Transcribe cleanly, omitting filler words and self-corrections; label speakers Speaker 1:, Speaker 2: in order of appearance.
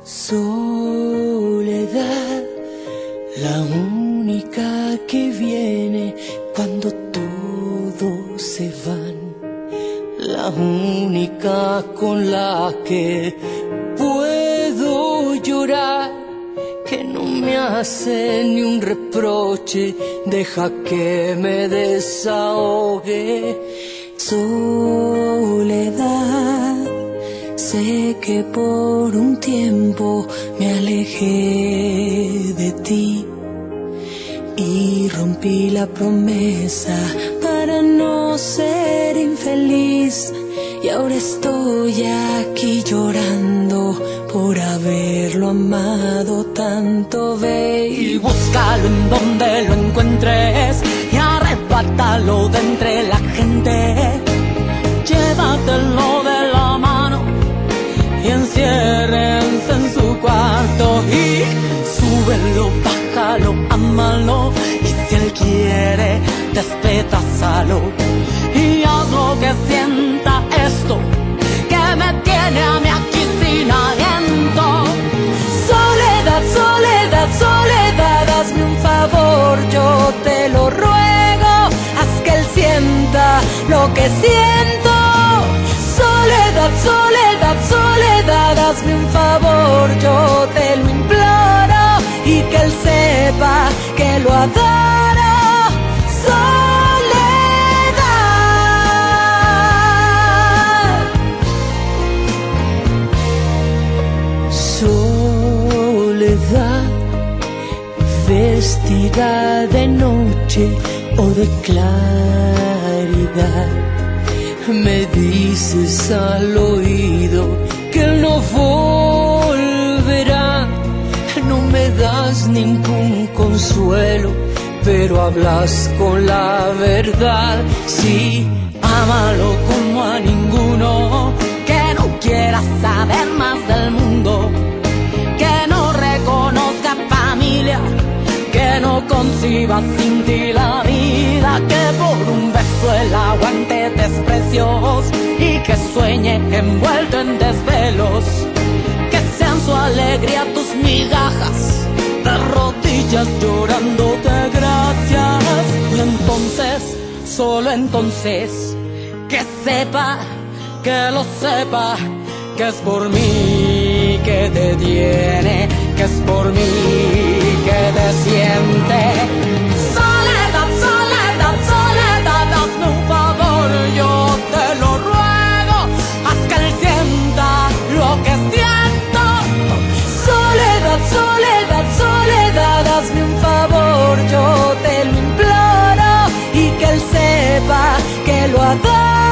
Speaker 1: Soledad, la única que viene cuando todos se van, la única con la que puedo llorar, que no me hace ni un reproche, deja que me desahogue. Soledad, sé que por un tiempo me alejé de ti y rompí la promesa para no ser infeliz. Y ahora estoy aquí llorando por haberlo amado tanto. Ve y búscalo en donde lo encuentres y arrebátalo de entre la gente. Llévatelo de la mano y enciérrense en su cuarto y súbelo, bájalo, ámalo, y si él quiere, despedázalo y haz lo que sienta esto que me tiene a mí aquí sin aliento. Soledad, soledad, soledad, hazme un favor, yo te lo ruego, haz que él sienta lo que siento. Soledad, soledad, soledad, hazme un favor, yo te lo imploro, y que él sepa que lo adoro. Soledad, soledad, vestida de noche o de claridad, me dices al oído que él no volverá. No me das ningún consuelo, pero hablas con la verdad. Sí, ámalo como a ninguno, que no quiera saber más del mundo, que no reconozca familia, que no conciba sin ti la vida, que por un beso él aguante desprecios y que sueñe envuelto en desvelos, que sean su alegría tus migajas, de rodillas llorándote gracias. Y entonces, solo entonces, que sepa, que lo sepa, que es por mí que te tiene, que es por mí que te siente. Soledad, soledad, soledad, hazme un favor, yo te lo ruego, haz que él sienta lo que siento. Soledad, soledad, soledad, hazme un favor, yo te lo imploro, y que él sepa que lo adoro.